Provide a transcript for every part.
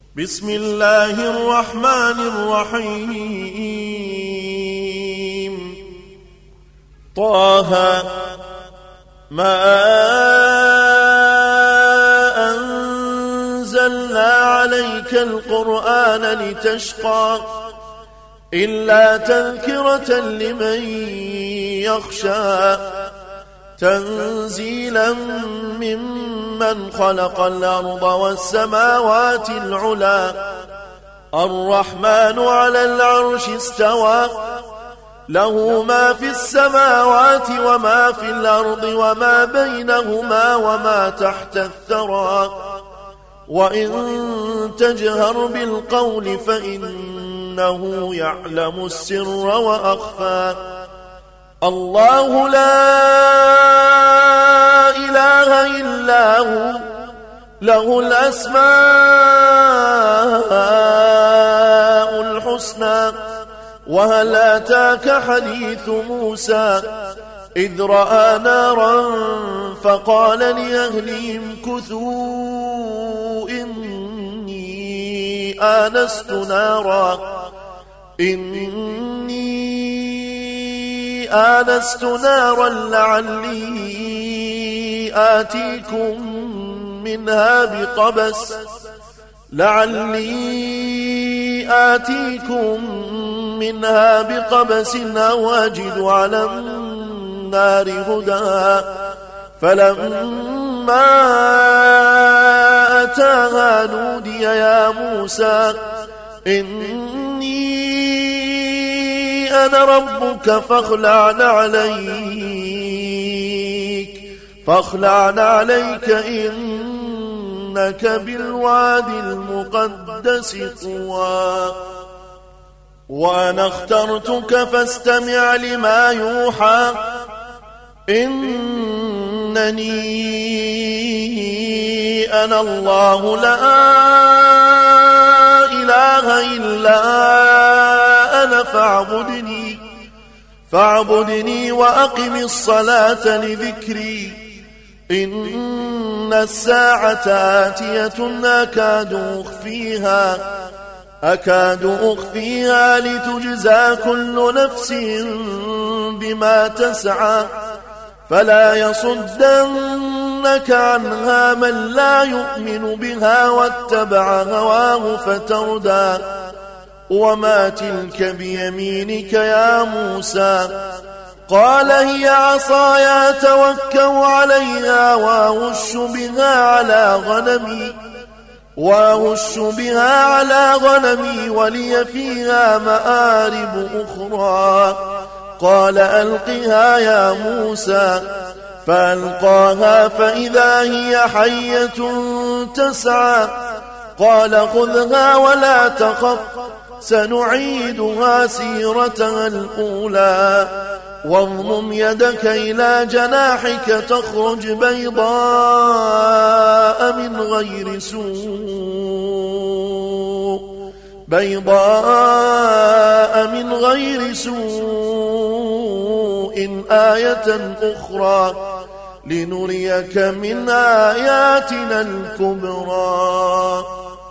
بسم الله الرحمن الرحيم طه ما أنزلنا عليك القرآن لتشقى إلا تذكرة لمن يخشى تنزيلا ممن خلق الأرض والسماوات العلى الرحمن على العرش استوى له ما في السماوات وما في الأرض وما بينهما وما تحت الثرى وإن تجهر بالقول فإنه يعلم السر وأخفى الله لا إله إلا هو له الأسماء الحسنى وهل أتاك حديث موسى إذ رأى نارا فقال لأهلهم كثوا إني آنست نارا لعلي آتيكم منها بقبس أو أجد على النار هدى فلما أتاها نودي يا موسى إني أنا ربك فاخلع عليك إنك بالوادي المقدس طوى وأنا اخترتك فاستمع لما يوحى إنني أنا الله لا إله إلا أنا فاعبدني وأقم الصلاة لذكري إن الساعة آتية أكاد أخفيها لتجزى كل نفس بما تسعى فلا يصدنك عنها من لا يؤمن بها واتبع هواه فتردى وما تلك بيمينك يا موسى قال هي عصاي أتوكأ عليها وأهش بها على غنمي ولي فيها مآرب أخرى قال ألقها يا موسى فألقاها فإذا هي حية تسعى قال خذها ولا تخف سنعيدها سيرتها الأولى واضمم يدك إلى جناحك تخرج بيضاء من غير سوء آية أخرى لنريك من آياتنا الكبرى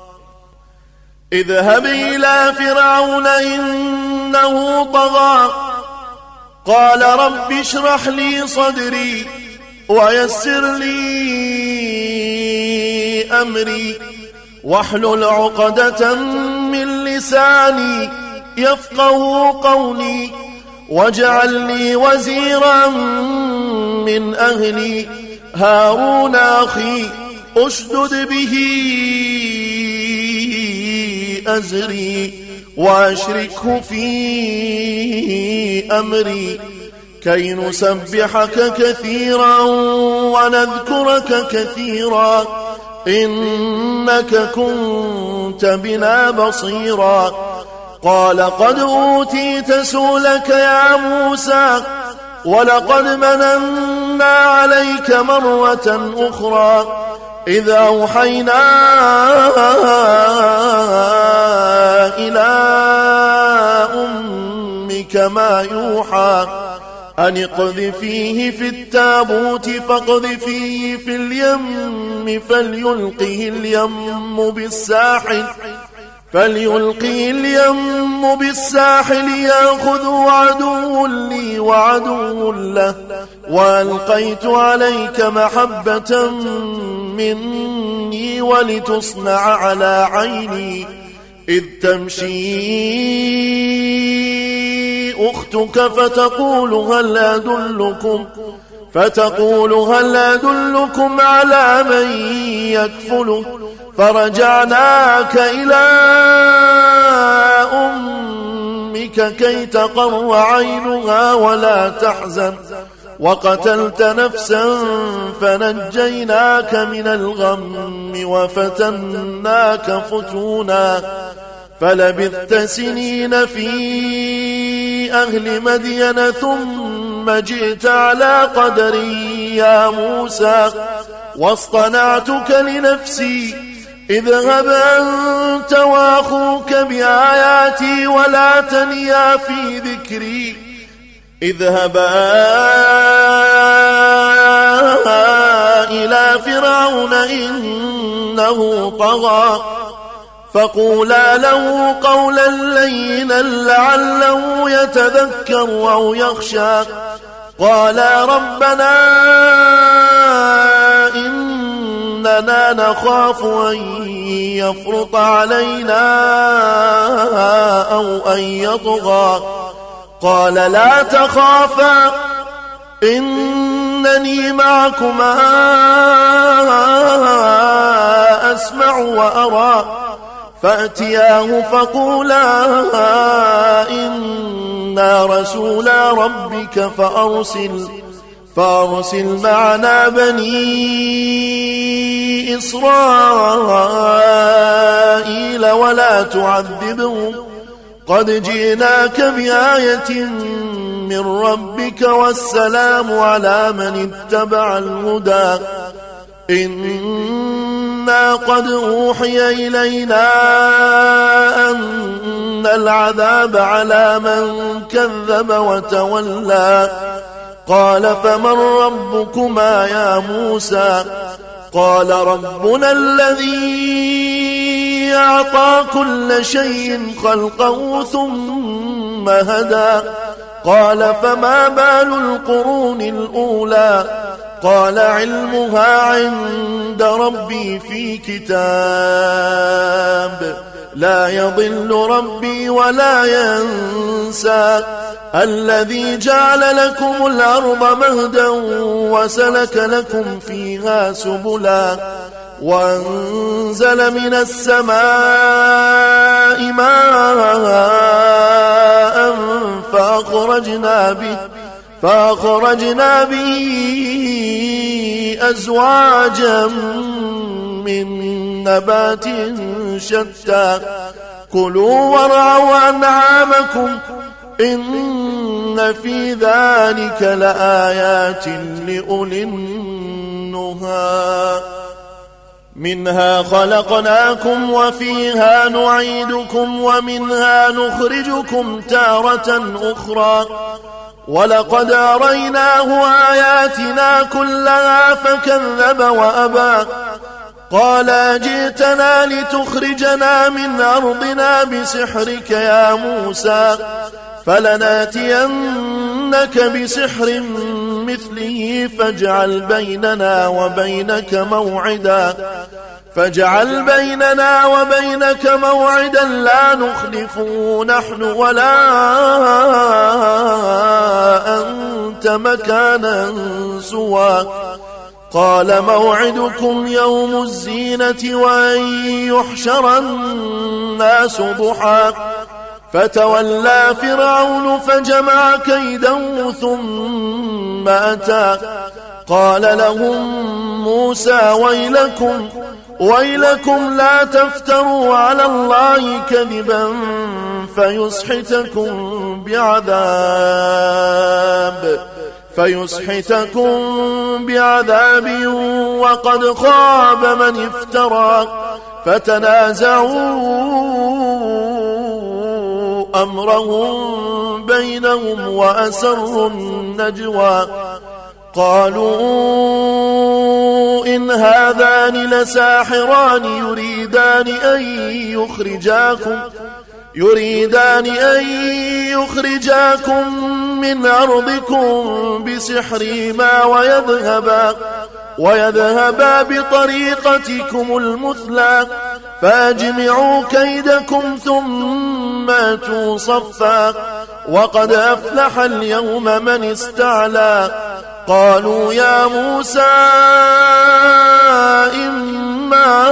اذهب إلى فرعون إنه طغى قال رب اشرح لي صدري ويسر لي أمري واحلل عقدة من لساني يفقه قولي واجعل لي وزيرا من أهلي هارون أخي أشدد به أزري وأشركه في أمري كي نسبحك كثيرا ونذكرك كثيرا إنك كنت بنا بصيرا قال قد أوتيت سؤلك يا موسى ولقد مننا عليك مرة أخرى إذا أوحينا إلى أمك ما يوحى أن اقذفيه في التابوت فاقذفيه في اليم فليلقه اليم بالساحل فليلقي اليم بالساحل يأخذه عدو لي وعدو له، وألقيت عليك محبة مني ولتصنع على عيني إذ تمشي أختك فتقول هل أدلكم على من يكفله، فرجعناك إلى أمك كي تقر عينها ولا تحزن، وقتلت نفسا فنجيناك من الغم وفتناك فتونا، فلبثت سنين في أهل مدين ثم جئت على قدري يا موسى، واصطنعتك لنفسي، اذهب أنت وأخوك بآياتي ولا تنيا في ذكري، اذهبا إلى فرعون إنه طغى، فقولا له قولا لينا لعله يتذكر أو يخشى، قالا ربنا إننا نخاف أن يفرط علينا أو أن يطغى، قال لا تخافا إنني معكما أسمع وأرى، فأتياه فقولا إنا رسولا ربك فأرسل معنا بني إسرائيل ولا تعذبهم، قد جئناك بآية من ربك والسلام على من اتبع الهدى، إنا قد أوحي إلينا أن العذاب على من كذب وتولى، قال فمن ربكما يا موسى، قال ربنا الذي أعطى كل شيء خلقه ثم هدى، قال فما بال القرون الأولى، قال علمها عند ربي في كتاب، لا يضل ربي ولا ينسى، الذي جعل لكم الأرض مهدا وسلك لكم فيها سبلا، وأنزل من السماء ماء فأخرجنا به أزواجا من نبات شتى، كلوا وارعوا أنعامكم إن في ذلك لآيات لأولي النهى، منها خلقناكم وفيها نعيدكم ومنها نخرجكم تارة أخرى، ولقد أريناه آياتنا كلها فكذب وأبى، قال جئتنا لتخرجنا من أرضنا بسحرك يا موسى، فلناتينك بسحر مثله فاجعل بيننا وبينك موعدا لا نخلفه نحن ولا أنت مكانا سوى، قال موعدكم يوم الزينة وأن يحشر الناس ضحى، فتولى فرعون فجمع كيده ثم أتى، قال لهم موسى ويلكم لا تفتروا على الله كذبا فيسحتكم بعذاب وقد خاب من افترى، فتنازعوا أمرهم بينهم وأسروا النجوى، قالوا إن هذان لساحران يريدان أن يخرجاكم من أرضكم بسحرهما ويذهبا بطريقتكم المثلى فاجمعوا كيدكم ثم أتوا صفا وقد أفلح اليوم من استعلى. قالوا يا موسى إما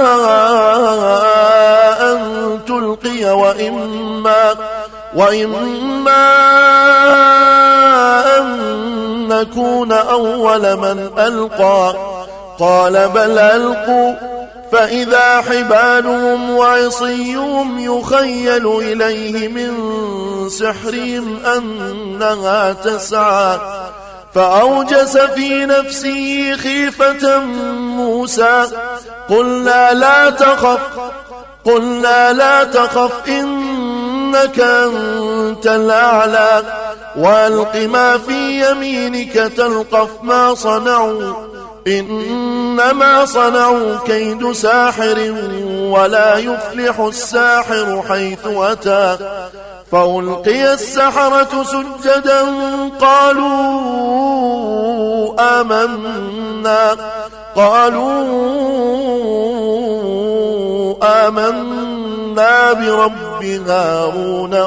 أن تلقي وإما أن نكون أول من ألقى. قال بل ألقوا فإذا حبالهم وعصيهم يخيل إليه من سحرهم أنها تسعى فأوجس في نفسه خيفة موسى قلنا لا تخف إنك أنت الأعلى وألق ما في يمينك تلقف ما صنعوا إنما صنعوا كيد ساحر ولا يفلح الساحر حيث أتى. فألقي السحرة سجدا قالوا آمنا برب هارون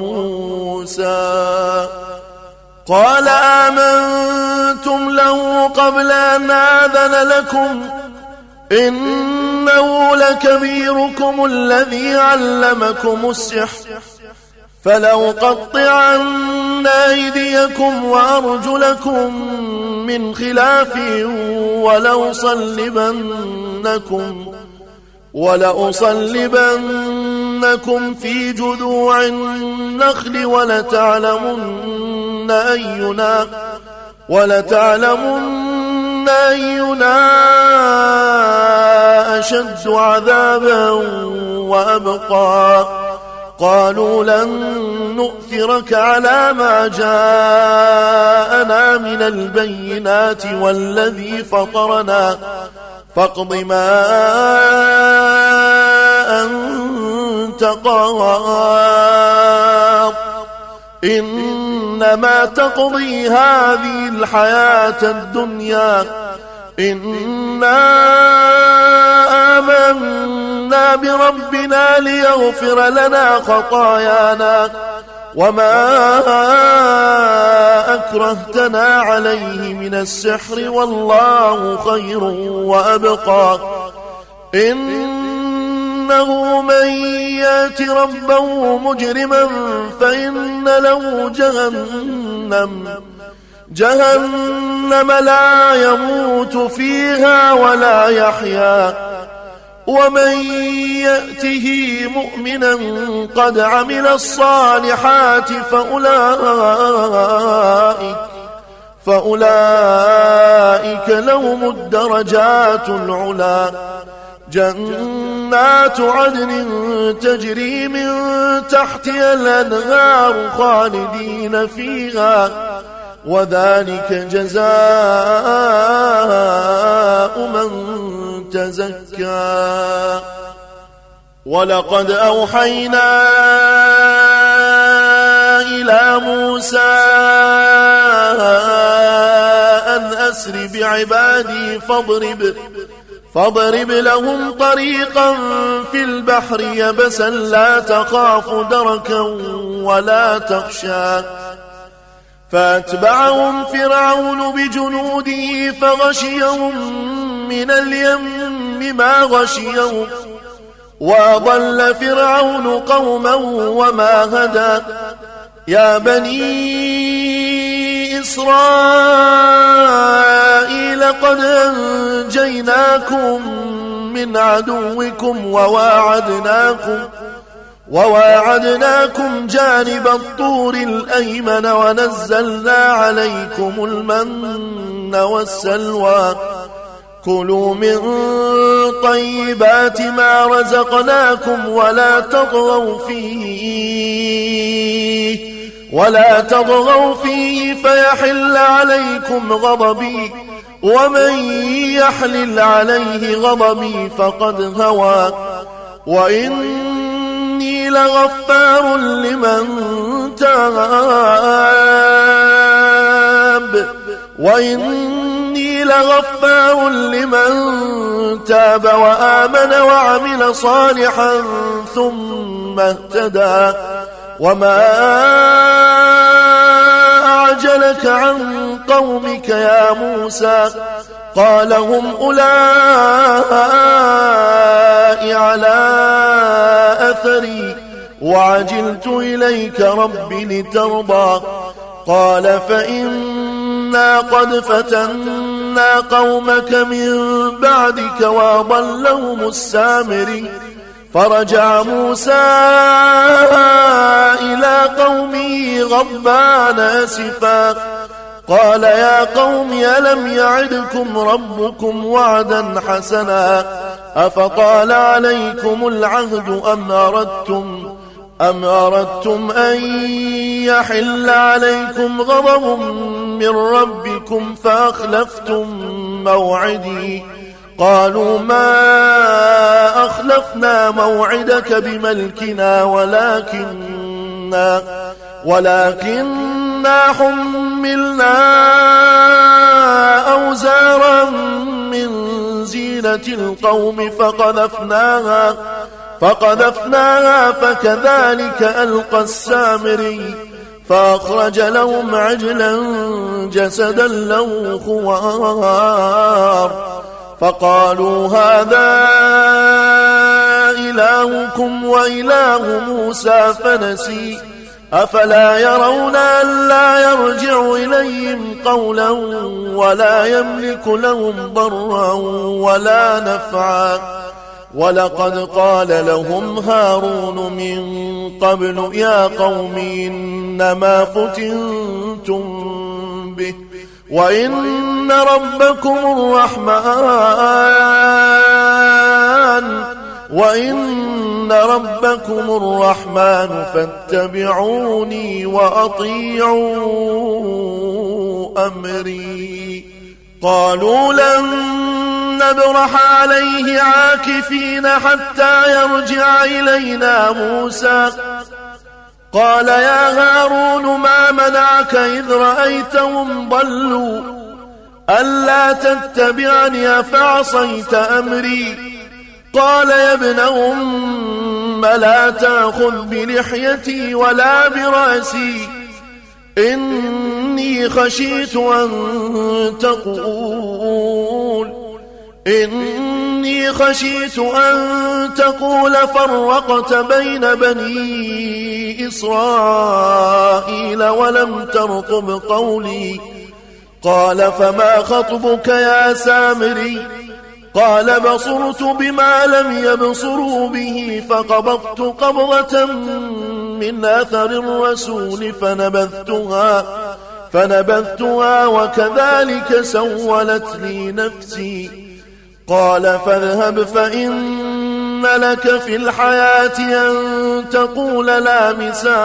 وموسى. قال آمنتم له قبل أن آذن لكم إنه لكبيركم الذي علمكم السحر فلأقطعن أيديكم وأرجلكم من خلاف ولأصلبنكم في جذوع النخل ولتعلمن أينا أشد عذابا وأبقى. قالوا لن نؤثرك على ما جاءنا من البينات والذي فطرنا فاقض ما أنت قاض إنما تقضي هذه الحياة الدنيا إنا آمنا بربنا ليغفر لنا خطايانا وما أكرهتنا عليه من السحر والله خير وأبقى. إنه من يات ربه مجرما فإن له جهنم لا يموت فيها ولا يحيا ومن يأته مؤمنا قد عمل الصالحات فأولئك لهم الدرجات العلا جنات عدن تجري من تحتها الأنهار خالدين فيها وذلك جزاء من تزكى. ولقد أوحينا إلى موسى أن أسر بعبادي فاضرب لهم طريقا في البحر يبسا لا تخاف دركا ولا تخشى. فأتبعهم فرعون بجنوده فغشيهم من اليم ما غشيهم وأضل فرعون قوما وما هدى. يا بني إسرائيل قد أنجيناكم من عدوكم وواعدناكم جانب الطور الأيمن ونزلنا عليكم المن والسلوى. كلوا من طيبات ما رزقناكم ولا تطغوا فيه فيحل عليكم غضبي ومن يحلل عليه غضبي فقد هوى وإني لغفار لمن تاب وآمن وعمل صالحا ثم اهتدى وما أعجلك عن قومك يا موسى قال هم أولئك على أثري وعجلت إليك رب لترضى قال فإنا قد فتنا قومك من بعدك وأضلهم السامري فرجع موسى إلى قومه غضبان أسفا قال يا قوم ألم يعدكم ربكم وعدا حسنا أفطال عليكم العهد أم أردتم أن يحل عليكم غضب من ربكم فأخلفتم موعدي قالوا ما أخلفنا موعدك بملكنا ولكننا حملنا أوزارا من زينة القوم فقذفناها فكذلك ألقى السامري فأخرج لهم عجلا جسدا له خوار فقالوا هذا إلهكم وإله موسى فنسي أفلا يرون ألا يرجع إليهم قولا ولا يملك لهم ضرا ولا نفعا ولقد قال لهم هارون من قبل يا قوم إنما فتنتم به وإن ربكم الرحمن فاتبعوني وأطيعوا أمري قالوا لن نبرح عليه عاكفين حتى يرجع إلينا موسى قال يا هارون ما منعك إذ رأيتهم ضلوا ألا تتبعني أفعصيت أمري قال يا ابن أم لا تأخذ بلحيتي ولا برأسي إني خشيت أن تقول فرقت بين بني إسرائيل ولم ترقب قولي قال فما خطبك يا سامري قال بصرت بما لم يبصروا به فقبضت قبضة من أثر الرسول فنبذتها وكذلك سولت لي نفسي قال فاذهب فإن لك في الحياة أن تقول لا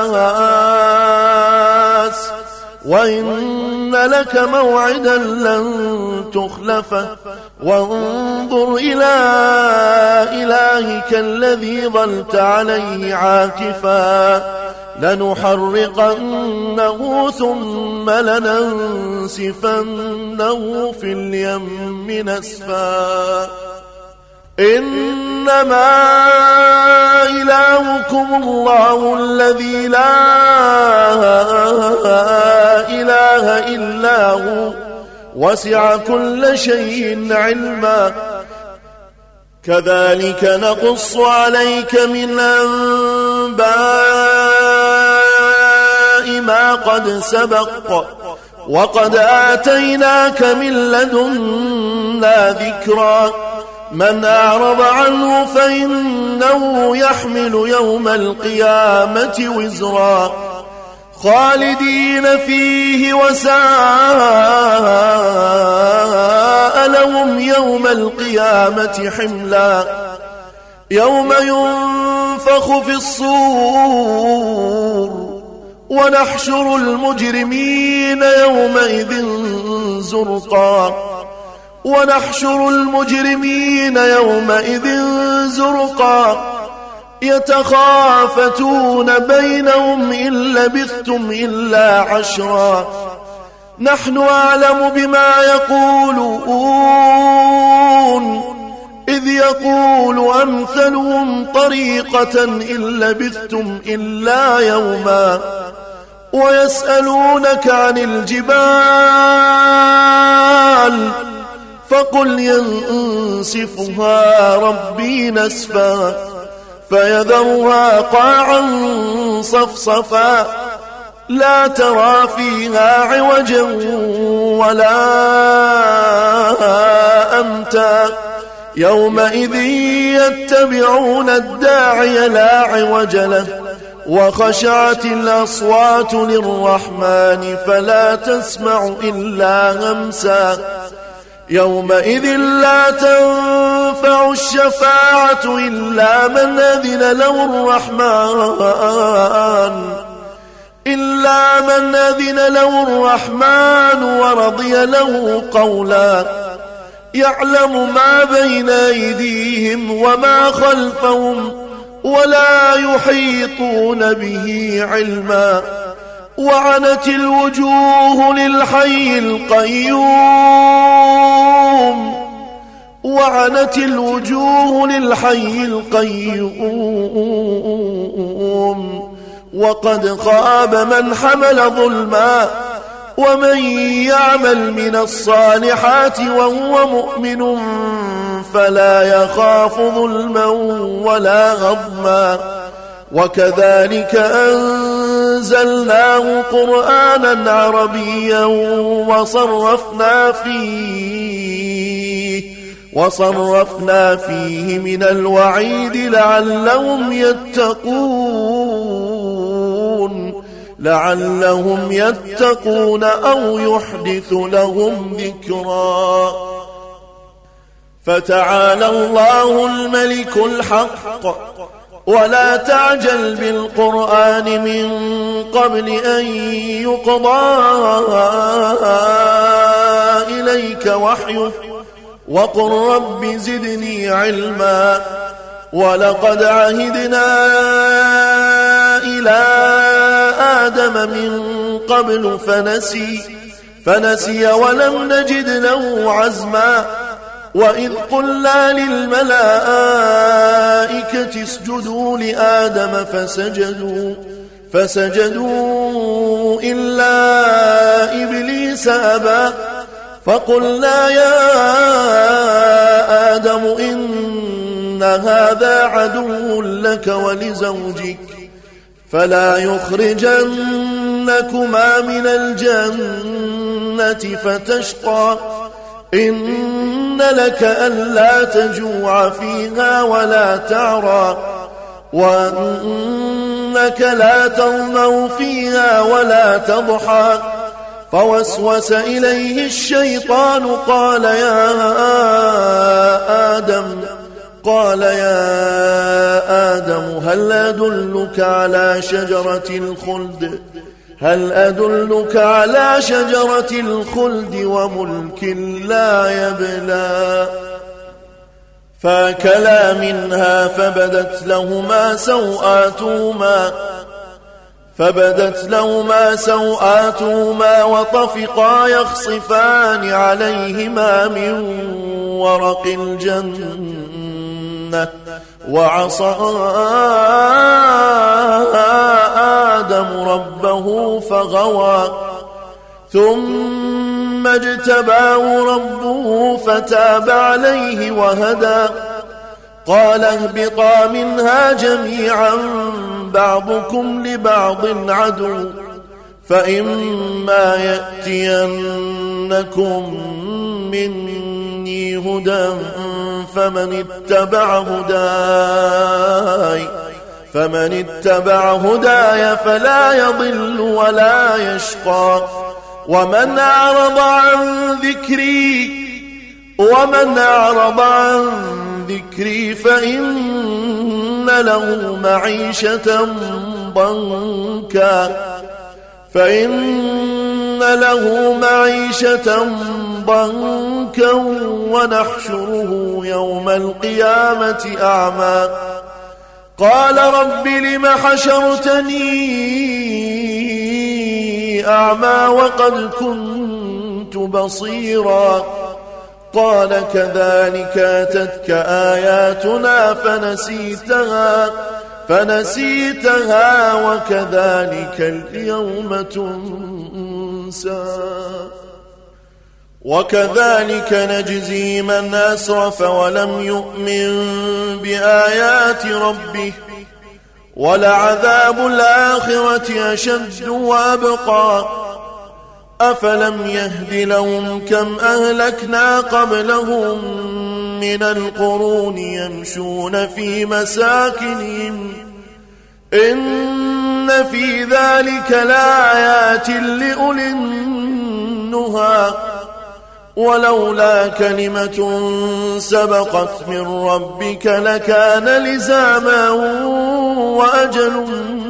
مساس وإن لك موعدا لن تخلفه وانظر إلى إلهك الذي ظلت عليه عاكفا لنحرقنه ثم لننسفنه في اليم نسفا إنما إلهكم الله الذي لا إله إلا هو وسع كل شيء علما كذلك نقص عليك من أنباء ما قد سبق وقد آتيناك من لدنا ذكرا من أعرض عنه فإنه يحمل يوم القيامة وزرا خالدين فيه وساء لهم يوم القيامة حملا يوم ينفخ في الصور ونحشر المجرمين يومئذ زرقا ونحشر المجرمين يومئذ زرقا يتخافتون بينهم إن لبثتم إلا عشرا نحن أعلم بما يقولون إذ يقول أمثلهم طريقة إن لبثتم إلا يوما ويسألونك عن الجبال فقل ينسفها ربي نسفا فيذرها قاعا صفصفا لا ترى فيها عوجا ولا أمتا يومئذ يتبعون الداعي لا عوج له وخشعت الأصوات للرحمن فلا تسمع إلا همسا يومئذ لا تنفع الشفاعة إلا من أذن له الرحمن ورضي له قولا يعلم ما بين أيديهم وما خلفهم ولا يحيطون به علما وعنت الوجوه للحي القيوم وقد خاب من حمل ظلما ومن يعمل من الصالحات وهو مؤمن فلا يخاف ظلما ولا هضما وكذلك أنزلناه قرآنا عربيا وصرفنا فيه من الوعيد لعلهم يتقون أو يحدث لهم ذكرا فتعالى الله الملك الحق ولا تعجل بالقرآن من قبل أن يقضى إليك وحيه وقل رب زدني علما ولقد عهدنا إلى آدم من قبل فنسي ولم نجد له عزما وإذ قلنا للملائكة اسجدوا لآدم فسجدوا إلا إبليس أبى فقلنا يا آدم إن هذا عدو لك ولزوجك فلا يخرجنكما من الجنة فتشقى إن لك ألا تجوع فيها ولا تعرى وأنك لا تظمأ فيها ولا تضحى فوسوس إليه الشيطان قال يا آدم هل أدلك على شجرة الخلد وملك لا يبلى فأكلا منها فبدت لهما سوآتهما وطفقا يخصفان عليهما من ورق الجنة وعصى آدم ربه فغوى ثم اجتباه ربه فتاب عليه وهدى قال اهبطا منها جميعا بعضكم لبعض عدو فإما يأتينكم مني هدى فمن اتبع هداي فلا يضل ولا يشقى ومن أعرض عن ذكري فإن له معيشة ضنكا ونحشره يوم القيامة أعمى قال رب لم حشرتني أعمى وقد كنت بصيرا قال كذلك أتتك آياتنا فنسيتها وكذلك اليوم تنسى وكذلك نجزي من أسرف ولم يؤمن بآيات ربه ولعذاب الآخرة أشد وأبقى أفلم يهد لهم كم أهلكنا قبلهم من القرون يمشون في مساكنهم إن في ذلك لآيات لأولي النهى ولولا كلمة سبقت من ربك لكان لزاما وأجل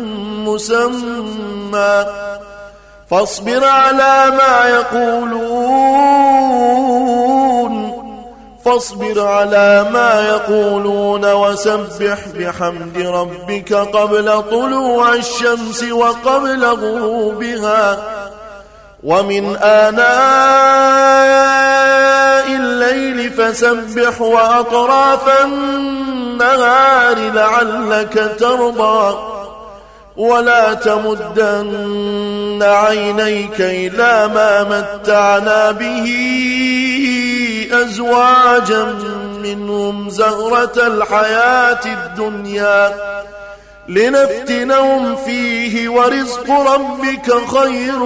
مسمى فاصبر على ما يقولون وسبح بحمد ربك قبل طلوع الشمس وقبل غروبها ومن آناء الليل فسبح وأطراف النهار لعلك ترضى ولا تمدن عينيك إلى ما متعنا به أزواجا منهم زهرة الحياة الدنيا لنفتنهم فيه ورزق ربك خير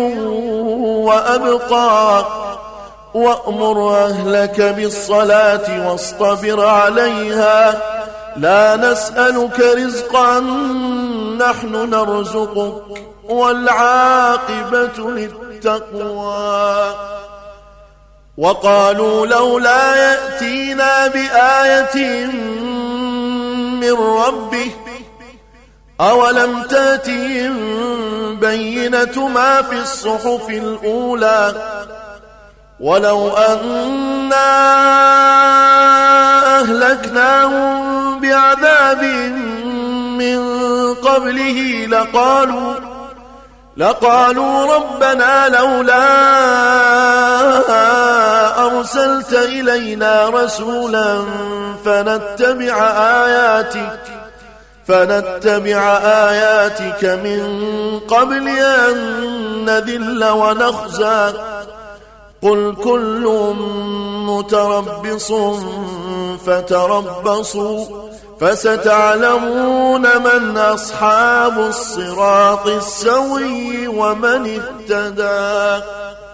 وأبقى وأمر أهلك بالصلاة واصطبر عليها لا نسألك رزقا نحن نرزقك والعاقبة للتقوى وقالوا لولا يأتينا بآية من ربه أولم تأتهم بينة ما في الصحف الأولى ولو أنا أهلكناهم بعذاب من قبله لقالوا ربنا لولا أرسلت إلينا رسولا فنتبع آياتك من قبل أن نذل ونخزى قل كل متربص فتربصوا فستعلمون من أصحاب الصراط السوي ومن اهتدى